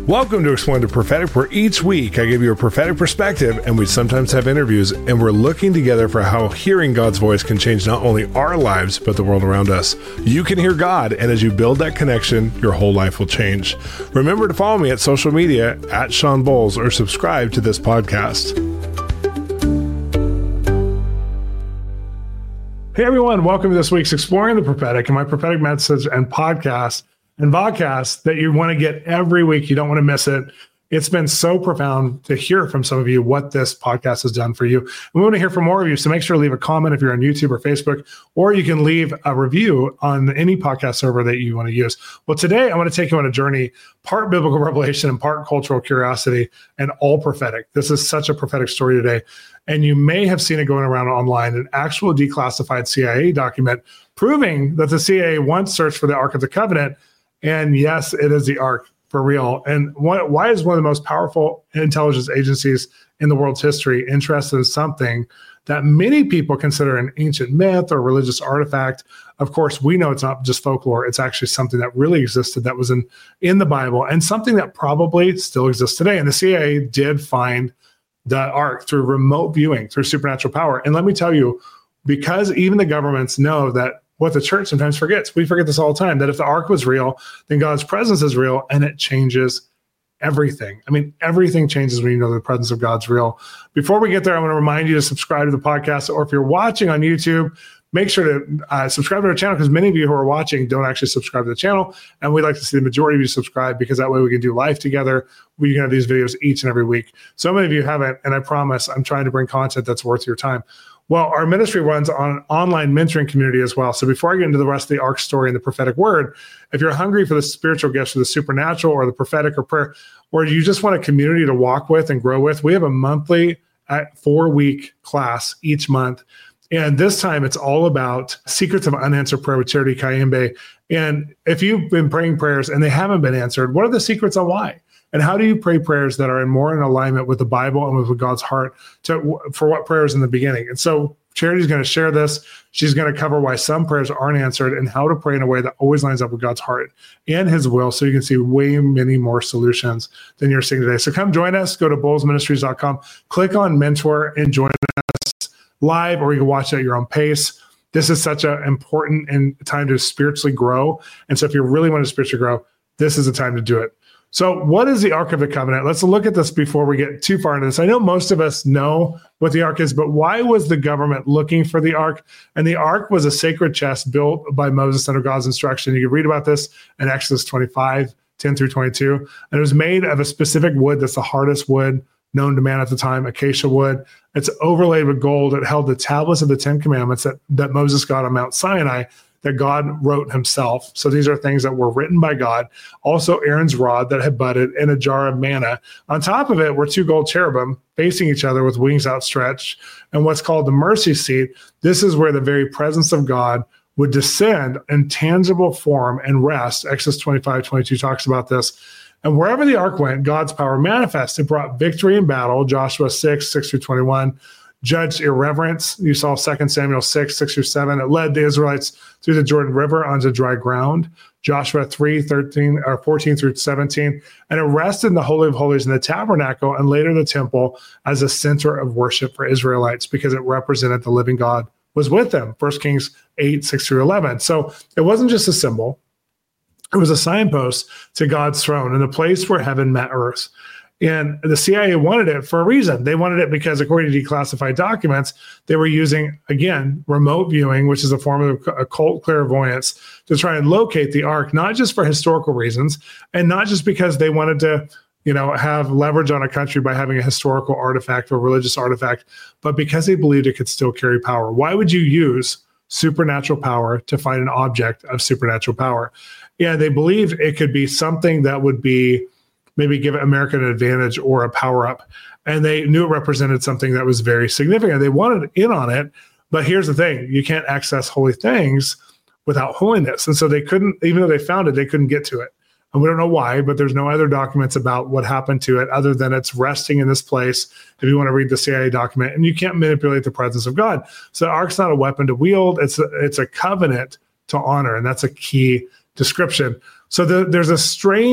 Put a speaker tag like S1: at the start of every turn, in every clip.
S1: Welcome to Exploring the Prophetic, where each week I give you a prophetic perspective, and we sometimes have interviews, and we're looking together for how hearing God's voice can change not only our lives, but the world around us. You can hear God, and as you build that connection, your whole life will change. Remember to follow me at social media at Sean Bowles or subscribe to this podcast. Hey everyone, welcome to this week's Exploring the Prophetic and my prophetic message and podcast and vodcast that you want to get every week. You don't want to miss it. It's been so profound to hear from some of you what this podcast has done for you. And we want to hear from more of you. So make sure to leave a comment if you're on YouTube or Facebook, or you can leave a review on any podcast server that you want to use. Well, today I want to take you on a journey, part biblical revelation and part cultural curiosity, and all prophetic. This is such a prophetic story today. And you may have seen it going around online, an actual declassified CIA document proving that the CIA once searched for the Ark of the Covenant. And yes, it is the Ark for real. And why is one of the most powerful intelligence agencies in the world's history interested in something that many people consider an ancient myth or religious artifact? Of course, we know it's not just folklore. It's actually something that really existed, that was in the Bible, and something that probably still exists today. And the CIA did find the Ark through remote viewing, through supernatural power. And let me tell you, because even the governments know that what the church sometimes forgets, we forget this all the time, that if the Ark was real, then God's presence is real, and it changes everything. I mean, everything changes when you know the presence of God's real. Before we get there, I want to remind you to subscribe to the podcast, or if you're watching on YouTube, make sure to subscribe to our channel, because many of you who are watching don't actually subscribe to the channel, and we'd like to see the majority of you subscribe, because that way we can do life together. We can have these videos each and every week. So many of you haven't, and I promise I'm trying to bring content that's worth your time. Well, our ministry runs on an online mentoring community as well. So before I get into the rest of the Ark story and the prophetic word, if you're hungry for the spiritual gifts or the supernatural or the prophetic or prayer, or you just want a community to walk with and grow with, we have a monthly 4-week class each month. And this time it's all about secrets of unanswered prayer with Charity Kayembe. And if you've been praying prayers and they haven't been answered, what are the secrets on why? And how do you pray prayers that are more in alignment with the Bible and with God's heart for what prayers in the beginning? And so Charity's going to share this. She's going to cover why some prayers aren't answered and how to pray in a way that always lines up with God's heart and his will, so you can see way many more solutions than you're seeing today. So come join us. Go to bowlesministries.com, click on mentor, and join us live, or you can watch it at your own pace. This is such an important time to spiritually grow. And so if you really want to spiritually grow, this is the time to do it. So what is the Ark of the Covenant? Let's look at this before we get too far into this. I know most of us know what the Ark is, but why was the government looking for the Ark? And the Ark was a sacred chest built by Moses under God's instruction. You can read about this in Exodus 25, 10 through 22. And it was made of a specific wood that's the hardest wood known to man at the time, acacia wood. It's overlaid with gold. It held the tablets of the 10 Commandments that Moses got on Mount Sinai, that God wrote himself. So these are things that were written by God. Also Aaron's rod that had budded, and a jar of manna. On top of it were 2 gold cherubim facing each other with wings outstretched, and what's called the mercy seat. This is where the very presence of God would descend in tangible form and rest. Exodus 25:22 talks about this. And wherever the Ark went, God's power manifested. It brought victory in battle. Joshua 6 through 21. Judged irreverence. You saw 2 Samuel 6 through 7. It led the Israelites through the Jordan River onto dry ground. Joshua 14 through 17. And it rested in the Holy of Holies in the tabernacle and later the temple as a center of worship for Israelites, because it represented the living God was with them. 1 Kings 8, 6 through 11. So it wasn't just a symbol. It was a signpost to God's throne and the place where heaven met earth. And the CIA wanted it for a reason. They wanted it because, according to declassified documents, they were using, again, remote viewing, which is a form of occult clairvoyance, to try and locate the Ark, not just for historical reasons, and not just because they wanted to, have leverage on a country by having a historical artifact or religious artifact, but because they believed it could still carry power. Why would you use supernatural power to find an object of supernatural power? Yeah, they believed it could be something that would be maybe give America an advantage or a power up. And they knew it represented something that was very significant. They wanted in on it, but here's the thing. You can't access holy things without holiness. And so they couldn't, even though they found it, they couldn't get to it. And we don't know why, but there's no other documents about what happened to it other than it's resting in this place, if you want to read the CIA document, and you can't manipulate the presence of God. So the Ark's not a weapon to wield. It's a covenant to honor, and that's a key description. So there's a strange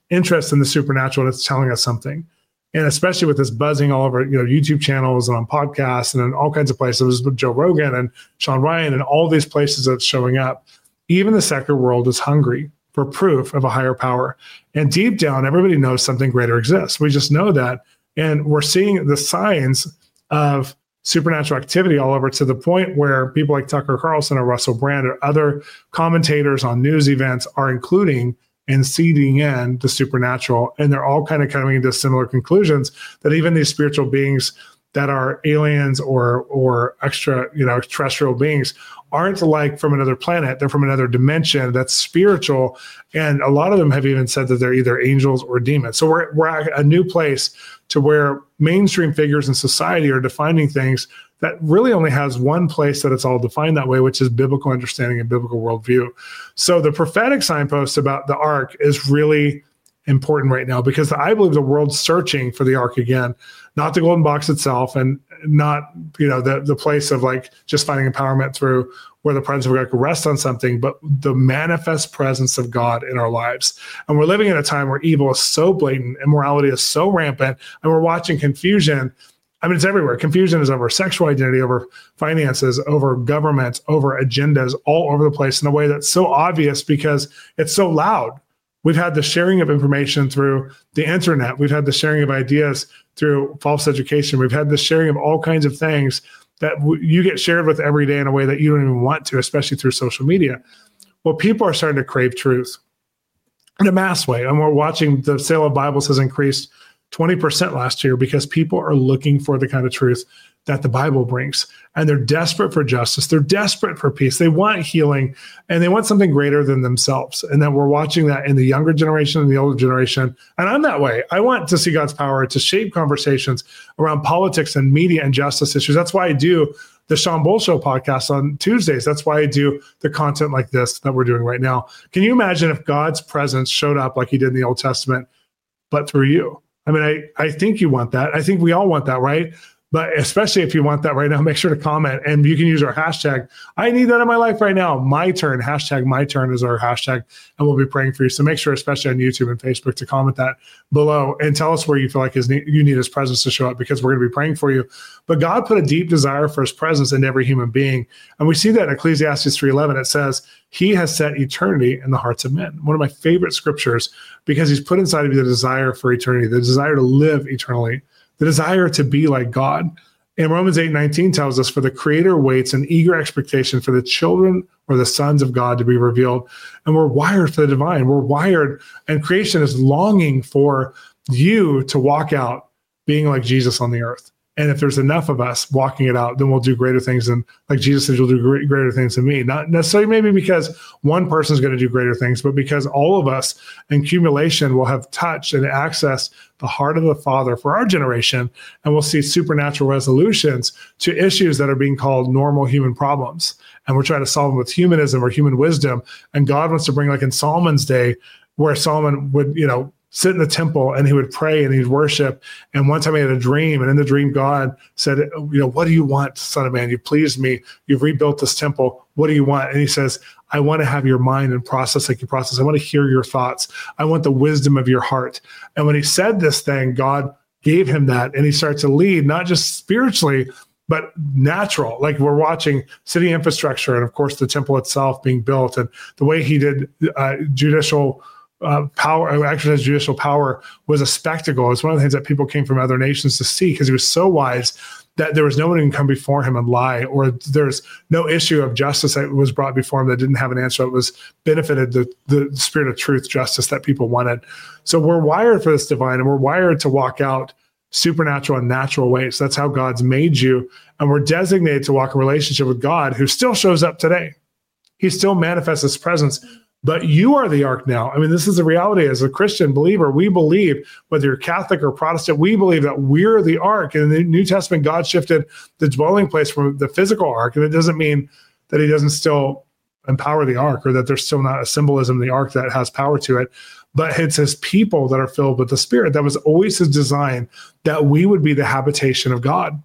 S1: interest in the supernatural, and it's telling us something. And especially with this buzzing all over, YouTube channels and on podcasts and in all kinds of places with Joe Rogan and Sean Ryan and all these places that's showing up, even the secular world is hungry for proof of a higher power. And deep down, everybody knows something greater exists. We just know that. And we're seeing the signs of supernatural activity all over, to the point where people like Tucker Carlson or Russell Brand or other commentators on news events are including and seeding in the supernatural. And they're all kind of coming to similar conclusions that even these spiritual beings that are aliens or extraterrestrial beings aren't like from another planet. They're from another dimension that's spiritual. And a lot of them have even said that they're either angels or demons. So we're at a new place to where mainstream figures in society are defining things that really only has one place that it's all defined that way, which is biblical understanding and biblical worldview. So the prophetic signpost about the ark is really important right now, because I believe the world's searching for the ark again, not the golden box itself, and not the place of like just finding empowerment through where the presence of God could rest on something, but the manifest presence of God in our lives. And we're living in a time where evil is so blatant, immorality is so rampant, and we're watching confusion. I mean, it's everywhere. Confusion is over sexual identity, over finances, over government, over agendas, all over the place in a way that's so obvious because it's so loud. We've had the sharing of information through the internet. We've had the sharing of ideas through false education. We've had the sharing of all kinds of things that you get shared with every day in a way that you don't even want to, especially through social media. Well, people are starting to crave truth in a mass way. And we're watching the sale of Bibles has increased 20% last year because people are looking for the kind of truth that the Bible brings. And they're desperate for justice. They're desperate for peace. They want healing, and they want something greater than themselves. And then we're watching that in the younger generation and the older generation. And I'm that way. I want to see God's power to shape conversations around politics and media and justice issues. That's why I do the Sean Bull Show podcast on Tuesdays. That's why I do the content like this that we're doing right now. Can you imagine if God's presence showed up like he did in the Old Testament, but through you? I mean, I think you want that. I think we all want that, right? But especially if you want that right now, make sure to comment, and you can use our hashtag. I need that in my life right now. My turn, hashtag my turn is our hashtag, and we'll be praying for you. So make sure, especially on YouTube and Facebook, to comment that below and tell us where you feel like you need his presence to show up, because we're going to be praying for you. But God put a deep desire for his presence in every human being. And we see that in Ecclesiastes 3:11. It says, he has set eternity in the hearts of men. One of my favorite scriptures, because he's put inside of you the desire for eternity, the desire to live eternally, the desire to be like God. And Romans 8:19 tells us, for the Creator waits in eager expectation for the children or the sons of God to be revealed. And we're wired for the divine. We're wired, and creation is longing for you to walk out being like Jesus on the earth. And if there's enough of us walking it out, then we'll do greater things than, like Jesus said, you'll do greater things than me. Not necessarily maybe because one person's going to do greater things, but because all of us in accumulation will have touched and accessed the heart of the Father for our generation, and we'll see supernatural resolutions to issues that are being called normal human problems. And we're trying to solve them with humanism or human wisdom. And God wants to bring, like in Solomon's day, where Solomon would, sit in the temple and he would pray and he'd worship. And one time he had a dream, and in the dream, God said, what do you want, son of man? You pleased me. You've rebuilt this temple. What do you want? And he says, I want to have your mind and process like you process. I want to hear your thoughts. I want the wisdom of your heart. And when he said this thing, God gave him that, and he started to lead, not just spiritually, but natural. Like we're watching city infrastructure, and of course the temple itself being built, and the way he did judicial power, exercise judicial power, was a spectacle. It's one of the things that people came from other nations to see, because he was so wise that there was no one who can come before him and lie, or there's no issue of justice that was brought before him that didn't have an answer. It was benefited the spirit of truth, justice that people wanted. So we're wired for this divine, and we're wired to walk out supernatural and natural ways. That's how God's made you. And we're designated to walk a relationship with God, who still shows up today. He still manifests his presence. But you are the ark now. I mean, this is the reality. As a Christian believer, we believe, whether you're Catholic or Protestant, we believe that we're the ark. And in the New Testament, God shifted the dwelling place from the physical ark. And it doesn't mean that he doesn't still empower the ark, or that there's still not a symbolism in the ark that has power to it. But it's his people that are filled with the Spirit. That was always his design, that we would be the habitation of God.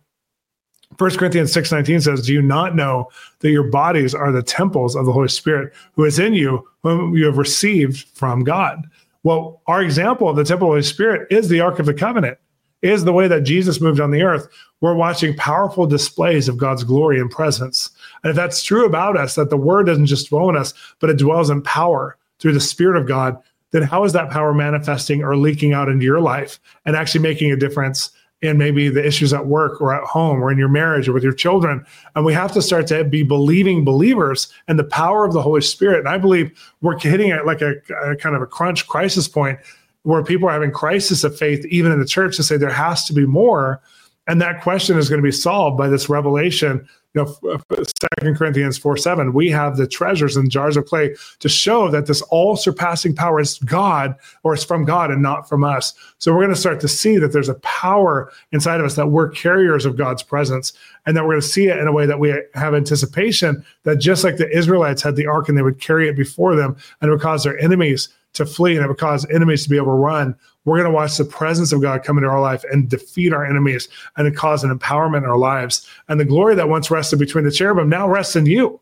S1: 1 Corinthians 6:19 says, do you not know that your bodies are the temples of the Holy Spirit who is in you, whom you have received from God? Well, our example of the temple of the Holy Spirit is the Ark of the Covenant, is the way that Jesus moved on the earth. We're watching powerful displays of God's glory and presence. And if that's true about us, that the word doesn't just dwell in us, but it dwells in power through the Spirit of God, then how is that power manifesting or leaking out into your life and actually making a difference in maybe the issues at work or at home or in your marriage or with your children? And we have to start to be believing believers and the power of the Holy Spirit. And I believe we're hitting at like a kind of a crisis point where people are having crisis of faith, even in the church, to say there has to be more. And that question is going to be solved by this revelation. 2 Corinthians 4:7, we have the treasures in jars of clay to show that this all-surpassing power is God, or it's from God and not from us. So we're going to start to see that there's a power inside of us, that we're carriers of God's presence, and that we're going to see it in a way that we have anticipation that just like the Israelites had the ark and they would carry it before them, and it would cause their enemies to flee and it would cause enemies to be able to run. We're going to watch the presence of God come into our life and defeat our enemies, and it cause an empowerment in our lives. And the glory that once rested between the cherubim now rests in you.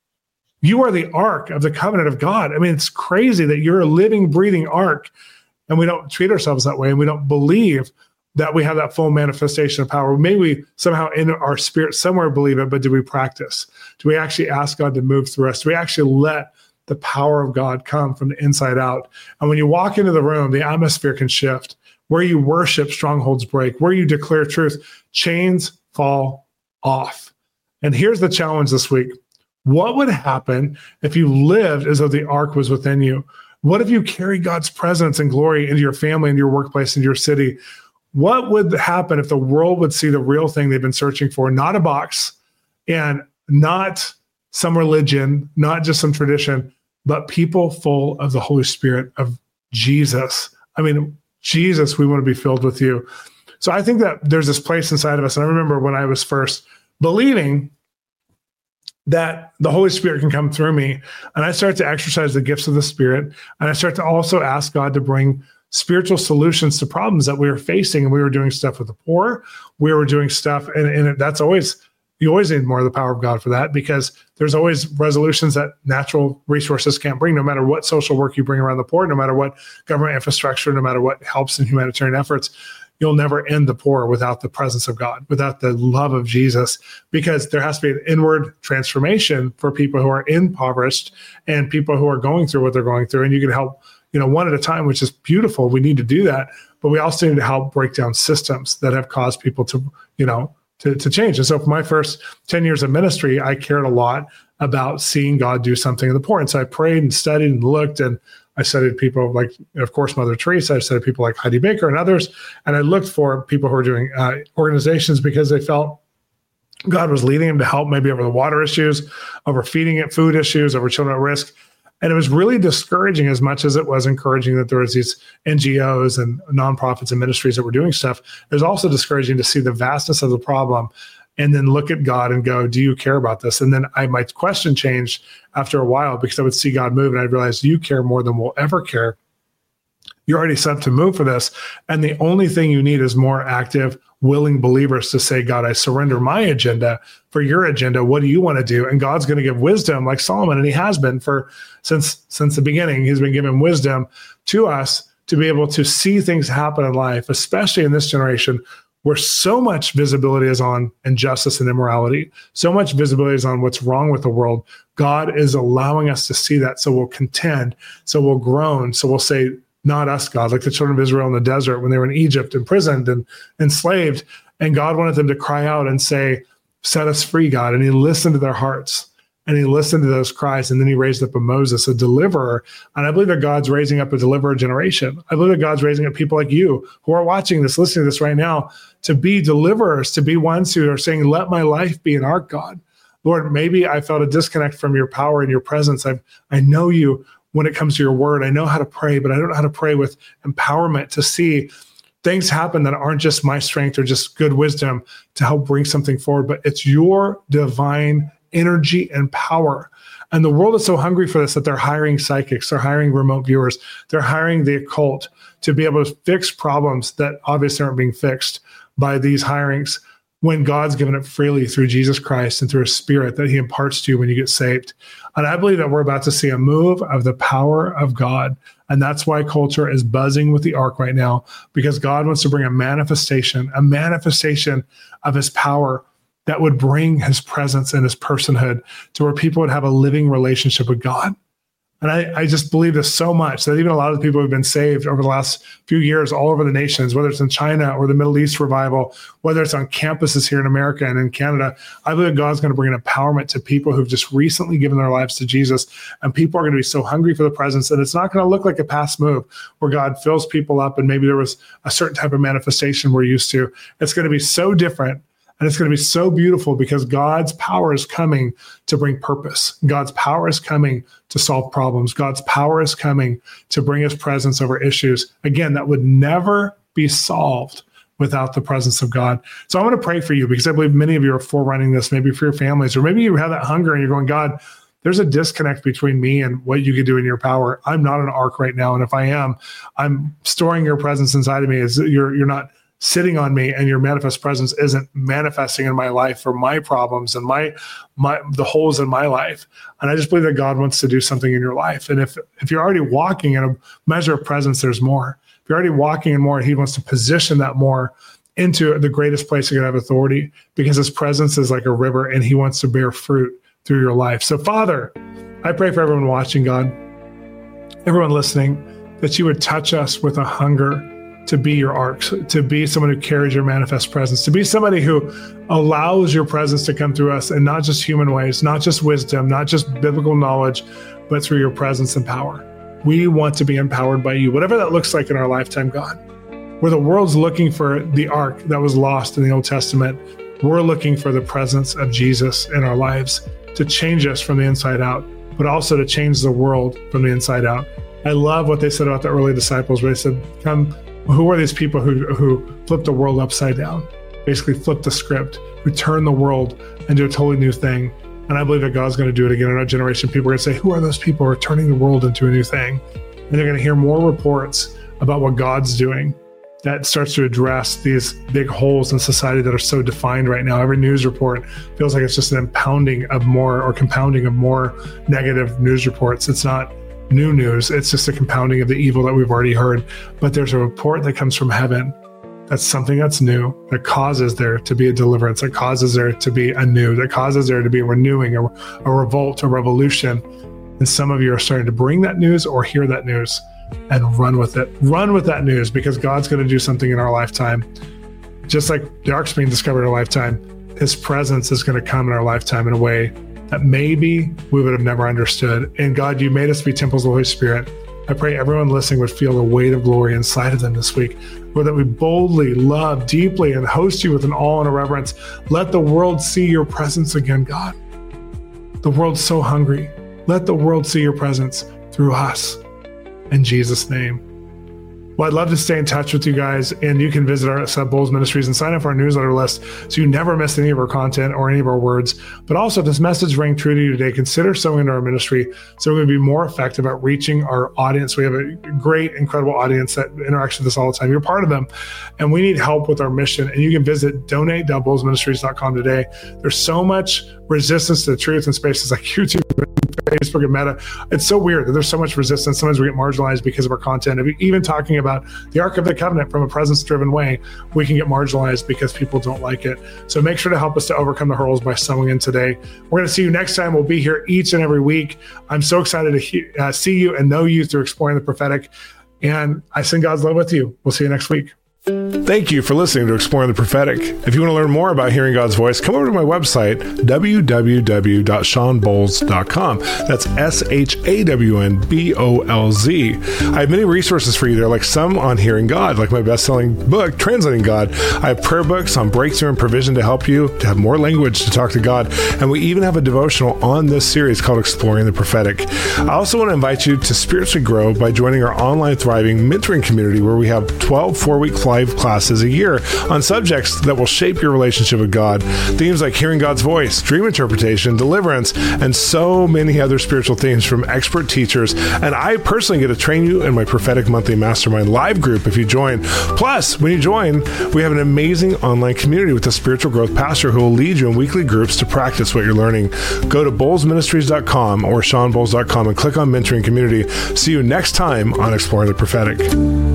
S1: You are the ark of the covenant of God. I mean, it's crazy that you're a living, breathing ark, and we don't treat ourselves that way, and we don't believe that we have that full manifestation of power. Maybe we somehow in our spirit somewhere believe it, but do we practice? Do we actually ask God to move through us? Do we actually let the power of God come from the inside out? And when you walk into the room, the atmosphere can shift. Where you worship, strongholds break. Where you declare truth, chains fall off. And here's the challenge this week. What would happen if you lived as though the ark was within you? What if you carry God's presence and glory into your family, into your workplace, into your city? What would happen if the world would see the real thing they've been searching for, not a box and not some religion, not just some tradition, but people full of the Holy Spirit of Jesus? I mean, Jesus, we want to be filled with you. So I think that there's this place inside of us. And I remember when I was first believing that the Holy Spirit can come through me, and I start to exercise the gifts of the Spirit, and I start to also ask God to bring spiritual solutions to problems that we were facing. And we were doing stuff with the poor. We were doing stuff, and that's always, you always need more of the power of God for that, because there's always resolutions that natural resources can't bring, no matter what social work you bring around the poor, no matter what government infrastructure, no matter what helps in humanitarian efforts. You'll never end the poor without the presence of God, without the love of Jesus, because there has to be an inward transformation for people who are impoverished and people who are going through what they're going through. And you can help, one at a time, which is beautiful. We need to do that, but we also need to help break down systems that have caused people to, to change. And so for my first 10 years of ministry, I cared a lot about seeing God do something in the poor. And so I prayed and studied and looked, and I studied people like, of course, Mother Teresa. I studied people like Heidi Baker and others. And I looked for people who were doing organizations because they felt God was leading them to help maybe over the water issues, over feeding it, food issues, over children at risk. And it was really discouraging as much as it was encouraging that there was these NGOs and nonprofits and ministries that were doing stuff. It was also discouraging to see the vastness of the problem and then look at God and go, do you care about this? And then my question changed after a while, because I would see God move and I'd realize you care more than we'll ever care. You're already set to move for this. And the only thing you need is more active, willing believers to say, God, I surrender my agenda for your agenda. What do you want to do? And God's going to give wisdom like Solomon, and he has been since the beginning. He's been giving wisdom to us to be able to see things happen in life, especially in this generation, where so much visibility is on injustice and immorality, so much visibility is on what's wrong with the world. God is allowing us to see that, so we'll contend, so we'll groan, so we'll say, not us, God, like the children of Israel in the desert when they were in Egypt, imprisoned and enslaved. And God wanted them to cry out and say, set us free, God. And he listened to their hearts, and he listened to those cries. And then he raised up a Moses, a deliverer. And I believe that God's raising up a deliverer generation. I believe that God's raising up people like you who are watching this, listening to this right now, to be deliverers, to be ones who are saying, let my life be an ark, God. Lord, maybe I felt a disconnect from your power and your presence. I know you when it comes to your word. I know how to pray, but I don't know how to pray with empowerment to see things happen that aren't just my strength or just good wisdom to help bring something forward, but it's your divine energy and power. And the world is so hungry for this that they're hiring psychics, they're hiring remote viewers, they're hiring the occult to be able to fix problems that obviously aren't being fixed by these hirings. when God's given it freely through Jesus Christ and through His Spirit that He imparts to you when you get saved. And I believe that we're about to see a move of the power of God. And that's why culture is buzzing with the ark right now, because God wants to bring a manifestation of His power that would bring His presence and His personhood to where people would have a living relationship with God. And I just believe this so much that even a lot of the people who've been saved over the last few years all over the nations, whether it's in China or the Middle East revival, whether it's on campuses here in America and in Canada, I believe God's going to bring an empowerment to people who've just recently given their lives to Jesus. And people are going to be so hungry for the presence. And it's not going to look like a past move where God fills people up and maybe there was a certain type of manifestation we're used to. It's going to be so different. And it's going to be so beautiful because God's power is coming to bring purpose. God's power is coming to solve problems. God's power is coming to bring His presence over issues, again, that would never be solved without the presence of God. So I want to pray for you because I believe many of you are forerunning this, maybe for your families, or maybe you have that hunger and you're going, God, there's a disconnect between me and what you could do in your power. I'm not an ark right now. And if I am, I'm storing your presence inside of me. You're not sitting on me, and your manifest presence isn't manifesting in my life for my problems and the holes in my life. And I just believe that God wants to do something in your life. And if you're already walking in a measure of presence, there's more. If you're already walking in more, He wants to position that more into the greatest place He can have authority, because His presence is like a river and He wants to bear fruit through your life. So Father, I pray for everyone watching, God, everyone listening, that you would touch us with a hunger to be your arks, to be someone who carries your manifest presence, to be somebody who allows your presence to come through us in not just human ways, not just wisdom, not just biblical knowledge, but through your presence and power. We want to be empowered by you, whatever that looks like in our lifetime, God. Where the world's looking for the ark that was lost in the Old Testament, we're looking for the presence of Jesus in our lives to change us from the inside out, but also to change the world from the inside out. I love what they said about the early disciples, where they said, who are these people who flipped the world upside down, basically flipped the script, who turned the world into a totally new thing? And I believe that God's going to do it again in our generation. People are going to say, who are those people who are turning the world into a new thing? And they're going to hear more reports about what God's doing that starts to address these big holes in society that are so defined right now. Every news report feels like it's just an compounding of more negative news reports. It's not new news. It's just a compounding of the evil that we've already heard. But there's a report that comes from heaven. That's something that's new, that causes there to be a deliverance, that causes there to be a new, that causes there to be a renewing, a revolt, a revolution. And some of you are starting to bring that news or hear that news and run with it. Run with that news, because God's going to do something in our lifetime. Just like the ark's being discovered in our lifetime, His presence is going to come in our lifetime in a way that maybe we would have never understood. And God, you made us be temples of the Holy Spirit. I pray everyone listening would feel the weight of glory inside of them this week, or that we boldly love deeply and host you with an awe and a reverence. Let the world see your presence again, God. The world's so hungry. Let the world see your presence through us. In Jesus' name. Well, I'd love to stay in touch with you guys, and you can visit our Seth Bowles Ministries and sign up for our newsletter list so you never miss any of our content or any of our words. But also, if this message rang true to you today, consider sowing into our ministry so we can be more effective at reaching our audience. We have a great, incredible audience that interacts with us all the time. You're part of them, and we need help with our mission. And you can visit donate.bowlesministries.com today. There's so much resistance to the truth in spaces like YouTube, Facebook, and Meta. It's so weird that there's so much resistance. Sometimes we get marginalized because of our content. Even talking about the Ark of the Covenant from a presence-driven way, we can get marginalized because people don't like it. So make sure to help us to overcome the hurdles by sowing in today. We're going to see you next time. We'll be here each and every week. I'm so excited to see you and know you through Exploring the Prophetic. And I send God's love with you. We'll see you next week. Thank you for listening to Exploring the Prophetic. If you want to learn more about hearing God's voice, come over to my website, www.shawnbolz.com. That's ShawnBolz. I have many resources for you there, like some on hearing God, like my best-selling book, Translating God. I have prayer books on breakthrough and provision to help you to have more language to talk to God. And we even have a devotional on this series called Exploring the Prophetic. I also want to invite you to spiritually grow by joining our online thriving mentoring community, where we have 12 4-week flights live classes a year on subjects that will shape your relationship with God. Themes like hearing God's voice, dream interpretation, deliverance, and so many other spiritual themes from expert teachers. And I personally get to train you in my Prophetic Monthly Mastermind live group if you join. Plus, when you join, we have an amazing online community with a spiritual growth pastor who will lead you in weekly groups to practice what you're learning. Go to bowlesministries.com or seanbowles.com and click on Mentoring Community. See you next time on Exploring the Prophetic.